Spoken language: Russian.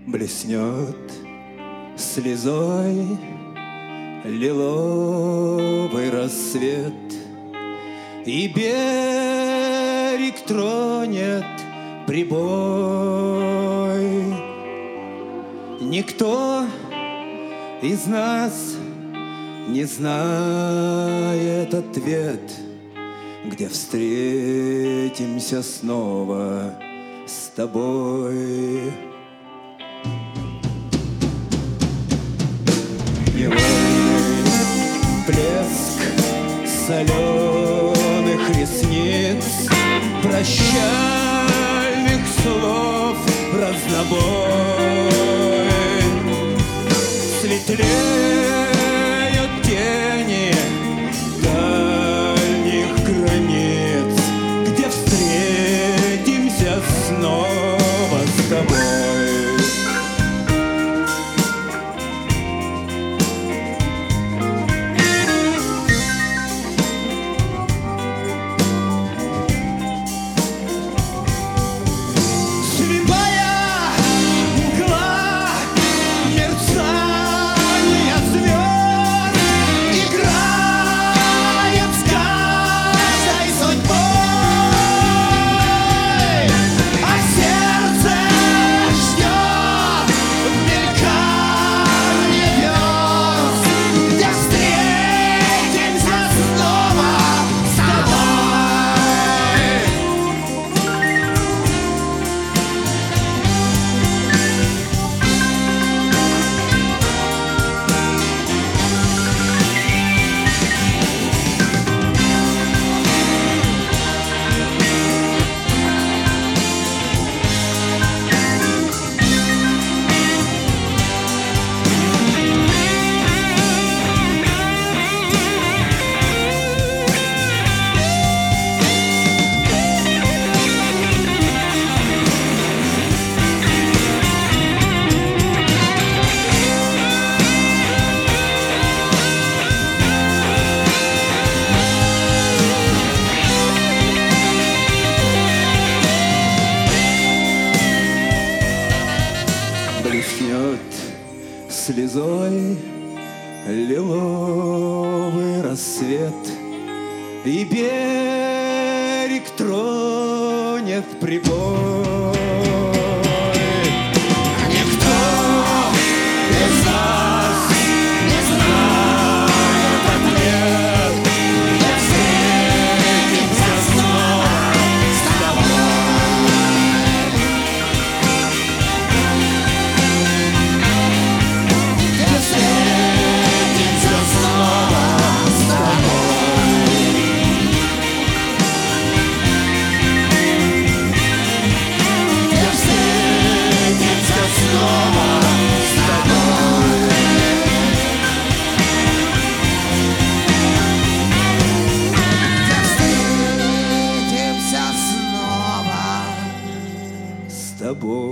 Блеснет слезой лиловый рассвет, и берег тронет прибой. Никто из нас не знает ответ, где встретимся снова с тобой. Невольный плеск соленых ресниц, прощальных слов разнобой. Светлеют тени дальних границ, где встретимся снова с тобой. Блеснет слезой лиловый рассвет, и берег тронет прибой. Никто из нас не знает ответ, где встретимся снова с тобой. Где встретимся снова с тобой. Где встретимся снова с тобой. Где встретимся снова с тобой.